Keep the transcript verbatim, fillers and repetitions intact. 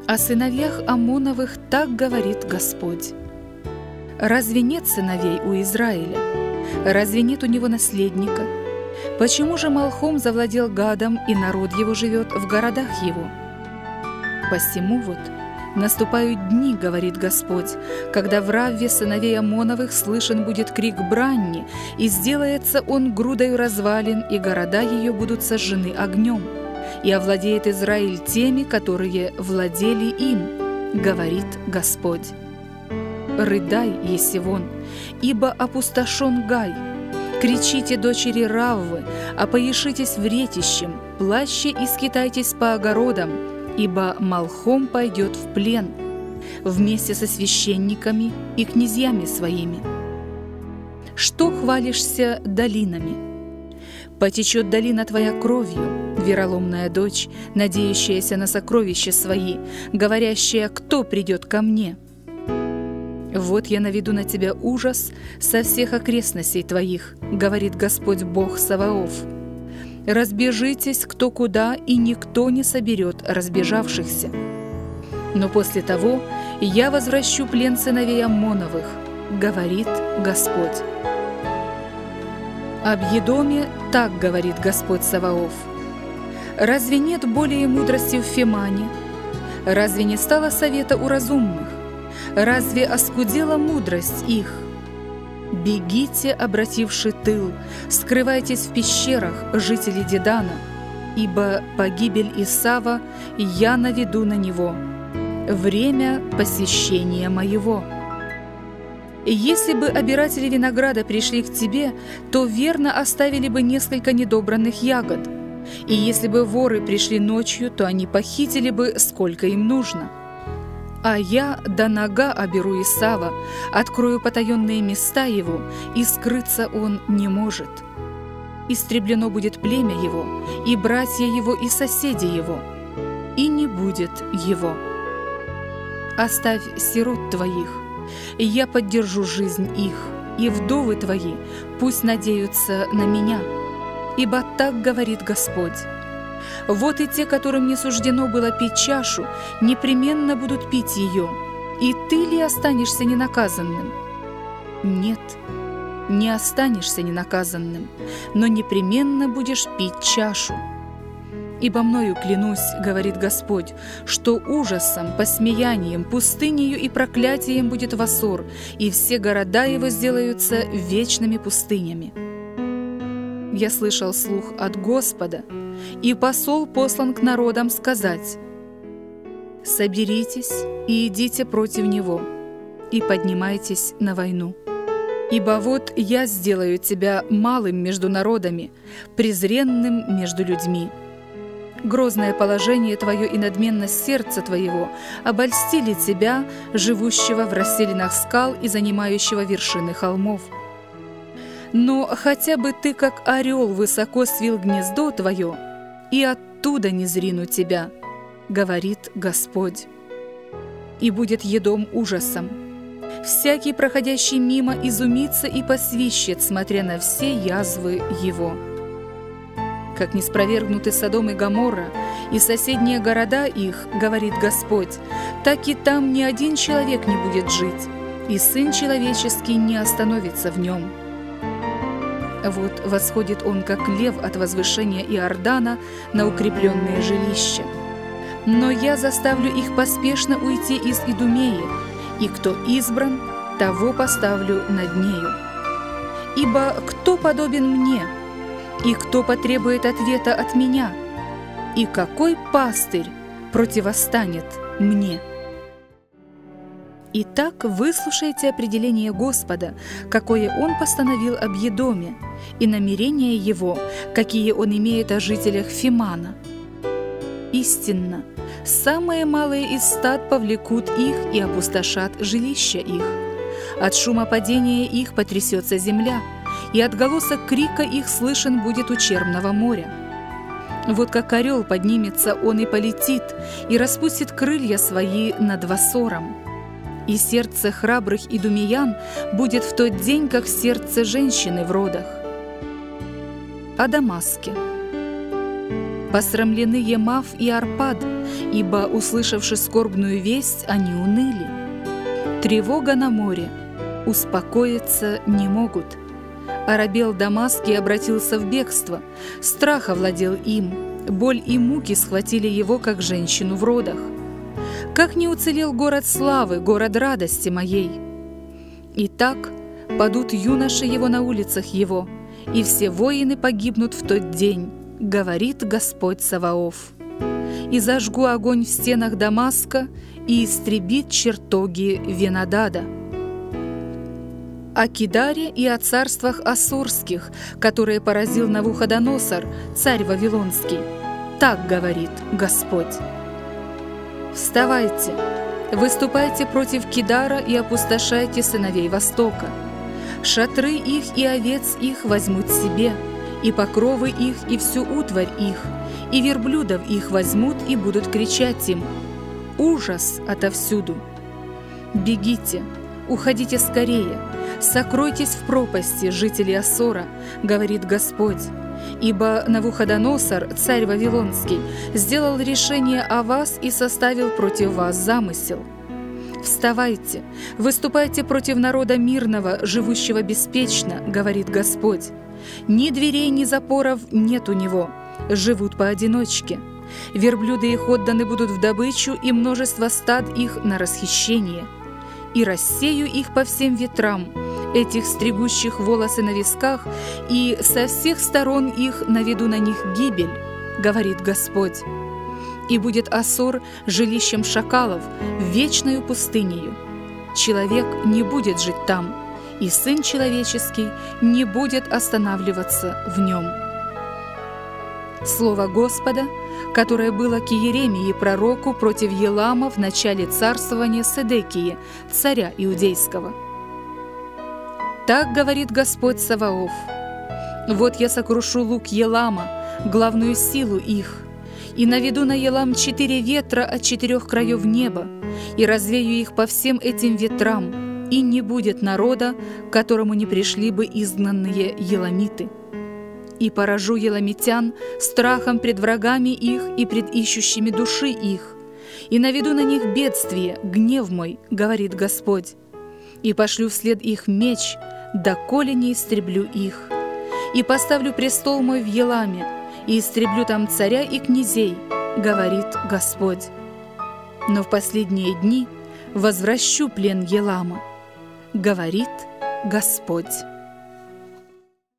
О сыновьях Амоновых так говорит Господь: разве нет сыновей у Израиля? Разве нет у него наследника? Почему же Малхом завладел Гадом, и народ его живет в городах его? Посему вот наступают дни, говорит Господь, когда в Равве сыновей Амоновых слышен будет крик брани, и сделается он грудою развалин, и города ее будут сожжены огнем, и овладеет Израиль теми, которые владели им, говорит Господь. Рыдай, Есивон, ибо опустошен Гай. Кричите, дочери Раввы, опоишитесь вретищем, плаще и скитайтесь по огородам, ибо Малхом пойдет в плен вместе со священниками и князьями своими. Что хвалишься долинами? Потечет долина твоя кровью, вероломная дочь, надеющаяся на сокровища свои, говорящая: кто придет ко мне? Вот я наведу на тебя ужас со всех окрестностей твоих, говорит Господь Бог Саваоф. Разбежитесь кто куда, и никто не соберет разбежавшихся. Но после того я возвращу плен сыновей Амоновых, говорит Господь. Об Едоме так говорит Господь Саваоф: разве нет более мудрости в Фемане? Разве не стало совета у разумных? Разве оскудела мудрость их? Бегите, обративши тыл, скрывайтесь в пещерах, жители Дедана, ибо погибель Исава я наведу на него, время посещения моего. Если бы обиратели винограда пришли к тебе, то верно оставили бы несколько недобранных ягод, и если бы воры пришли ночью, то они похитили бы, сколько им нужно. А я до нога оберу Исава, открою потаенные места его, и скрыться он не может. Истреблено будет племя его, и братья его, и соседи его, и не будет его. Оставь сирот твоих, и я поддержу жизнь их, и вдовы твои пусть надеются на меня, ибо так говорит Господь. Вот и те, которым не суждено было пить чашу, непременно будут пить ее, и ты ли останешься ненаказанным? Нет, не останешься ненаказанным, но непременно будешь пить чашу. Ибо мною клянусь, говорит Господь, что ужасом, посмеянием, пустынею и проклятием будет Вассор, и все города его сделаются вечными пустынями. Я слышал слух от Господа, и посол послан к народам сказать: соберитесь и идите против него, и поднимайтесь на войну. Ибо вот я сделаю тебя малым между народами, презренным между людьми. Грозное положение твое и надменность сердца твоего обольстили тебя, живущего в расселинах скал и занимающего вершины холмов. Но хотя бы ты, как орел, высоко свил гнездо твое, и оттуда не зрину тебя, говорит Господь. И будет Едом ужасом. Всякий, проходящий мимо, изумится и посвищет, смотря на все язвы его. Как не спровергнуты Содом и Гоморра и соседние города их, говорит Господь, так и там ни один человек не будет жить, и Сын Человеческий не остановится в нем. Вот восходит он, как лев от возвышения Иордана на укрепленные жилища. Но я заставлю их поспешно уйти из Идумеи, и кто избран, того поставлю над нею. Ибо кто подобен мне, и кто потребует ответа от меня, и какой пастырь противостанет мне? Итак, выслушайте определение Господа, какое Он постановил об Едоме, и намерения Его, какие Он имеет о жителях Фемана. Истинно, самые малые из стад повлекут их и опустошат жилища их. От шума падения их потрясется земля, и отголосок крика их слышен будет у черного моря. Вот как орел поднимется он и полетит, и распустит крылья свои над Вассором. И сердце храбрых идумеян будет в тот день, как сердце женщины в родах. О Дамаске. Посрамлены Емав и Арпад, ибо, услышавши скорбную весть, они уныли. Тревога на море, успокоиться не могут. Оробел Дамаск и обратился в бегство, страх овладел им, боль и муки схватили его, как женщину в родах. Как не уцелел город славы, город радости моей! Итак, падут юноши его на улицах его, и все воины погибнут в тот день, говорит Господь Саваоф. И зажгу огонь в стенах Дамаска, и истребит чертоги Венадада. О Кидаре и о царствах ассурских, которые поразил Навуходоносор, царь Вавилонский. Так говорит Господь. Вставайте, выступайте против Кидара и опустошайте сыновей Востока. Шатры их и овец их возьмут себе, и покровы их, и всю утварь их, и верблюдов их возьмут и будут кричать им: ужас отовсюду! Бегите, уходите скорее, сокройтесь в пропасти, жители Ассора, говорит Господь, ибо Навуходоносор, царь Вавилонский, сделал решение о вас и составил против вас замысел. Вставайте, выступайте против народа мирного, живущего беспечно, говорит Господь. Ни дверей, ни запоров нет у него, живут поодиночке. Верблюды их отданы будут в добычу, и множество стад их на расхищение. И рассею их по всем ветрам, этих стригущих волосы на висках, и со всех сторон их наведу на них гибель, говорит Господь. И будет Ассур жилищем шакалов, вечною пустынею. Человек не будет жить там, и Сын Человеческий не будет останавливаться в нем. Слово Господа, которое было к Иеремии пророку против Елама в начале царствования Седекии, царя Иудейского. Так говорит Господь Саваоф: вот я сокрушу лук Елама, главную силу их, и наведу на Елам четыре ветра от четырех краев неба, и развею их по всем этим ветрам, и не будет народа, к которому не пришли бы изгнанные еламиты. И поражу еламитян страхом пред врагами их и пред ищущими души их, и наведу на них бедствие, гнев мой, говорит Господь, и пошлю вслед их меч, доколе не истреблю их, и поставлю престол мой в Еламе, и истреблю там царя и князей, говорит Господь. Но в последние дни возвращу плен Елама, говорит Господь.